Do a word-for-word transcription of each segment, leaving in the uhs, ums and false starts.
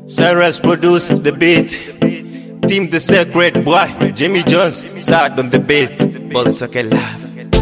Cyrus produced the beat. Team the Secret Boy, Jimmy Jones sat on the beat. Bullets okay love.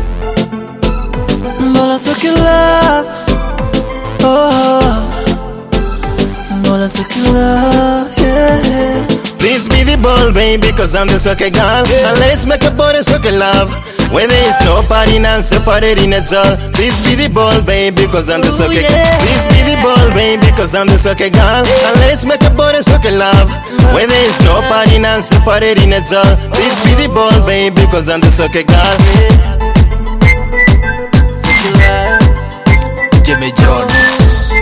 Bullets okay love. Oh, bullets okay love. Yeah. Please be the ball, baby, cause I'm the sucker girl. Yeah. And let's make a body sucker love. When there is nobody now separating at all. Please be the ball, baby, cause I'm the sucker. Yeah. Please be the ball, baby, cause I'm the sucker girl. Yeah. And let's make a body sucker love. When there is nobody now separating at all. Please be the ball, baby, cause I'm the sucker girl. Yeah. Jimmy Jones.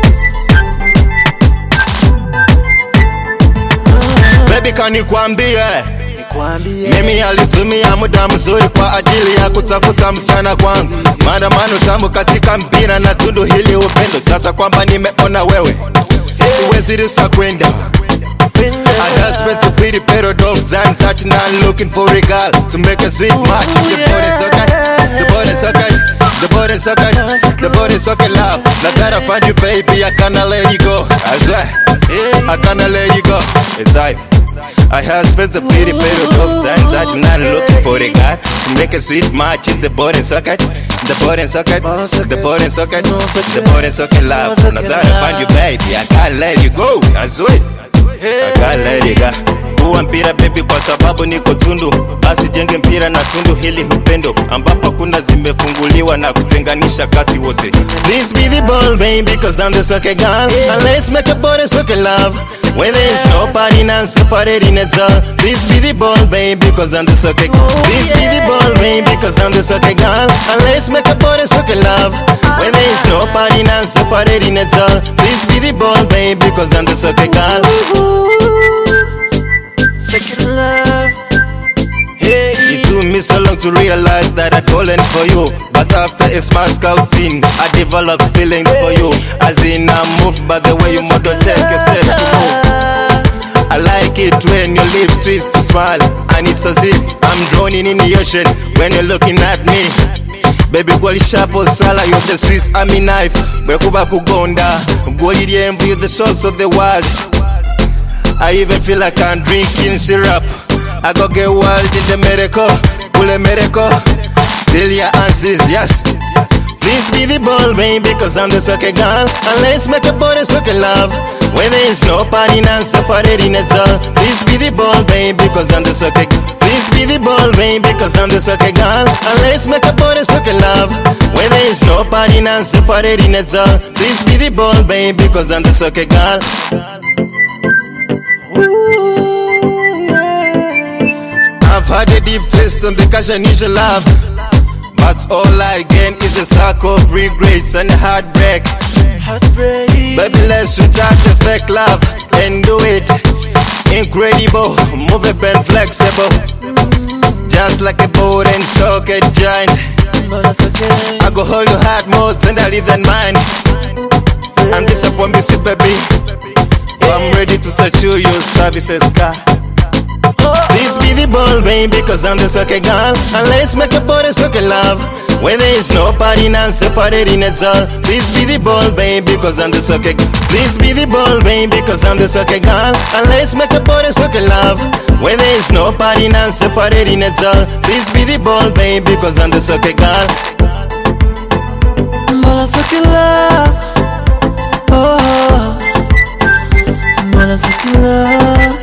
Baby, can you kwambie Nikwambie mimi alitumia muda mzuri kwa ajili ya kutafuta msichana kwangu. Maandamano tamu katika mpira na tundu hili upendo. Sasa kwamba nimeona wewe, siwezi ruhusa kwenda. I just spent a pretty pair of dogs and such now looking for a girl to make a sweet match. The body's okay, the body's okay, the body's okay, the body's okay love. Now that I find you baby, I cannot let you go. I swear, I cannot let you go. It's like I have spent a pretty pair of dogs and such now looking for a girl to make a sweet match. The body's okay, the body's okay, the body's okay, the body's okay love. Now that I find you baby, I can't let you go. I swear, I can't let you go. Kuwa mpira baby kwa sababu niko tundu. Basi jenge mpira na tundu hili upendo ambapo kuna zimefunguliwa na kutenganisha kati wote. Please be the ball baby cause I'm the sucker girl. And let's make a body sucker love. When there is nobody now separating at all. Please be the ball baby cause I'm the sucker. Please be the ball baby cause I'm the sucker girl. And let's make a body sucker love. When there is nobody now separating at all. Please be the ball baby cause I'm the sucker girl. second love. Hey. It took me so long to realize that I'd fallen for you. But after a smart scouting, I developed feelings for you. As in I'm moved by the way you model take a step to move. I like it when your lips twist to smile. And it's as if I'm drowning in the ocean when you're looking at me. Baby gwali sharpo sala, you're the Swiss army knife. Bwekuba kugonda, gwali diemvu, you're the salts of the world. I even feel like I'm drinking syrup. I go get wild in the miracle, pull a miracle, till your answers yes. Please be the ball baby cause I'm the sucker girl. And let's make a body sucker love. When there is nobody now separating at all. Please be the ball baby cause I'm the sucker. Please be the ball baby cause I'm the sucker girl. And let's make a body sucker love. When there is nobody now separating at all. Please be the ball baby cause I'm the sucker girl. I've had a deep taste on the cash and usual love, but all I gain is a sack of regrets and heartbreak. Heartbreak. Baby, let's switch out the fake love and do it incredible, movable and flexible, just like a boat and socket giant. Bullets okay. I go hold your heart more tenderly than mine. I'm disappointed, baby. I'm ready to secure your services, car. Please be the ball baby cause I'm the sucker girl. And let's make a body sucker love. When there is nobody now separating at all. Please be the ball baby cause I'm the sucker. Please be the ball baby cause I'm the sucker girl. And let's make a body sucker love. When there is nobody now separating at all. Please be the ball baby cause I'm the sucker girl. Bullets okay love. Oh, bullets okay love.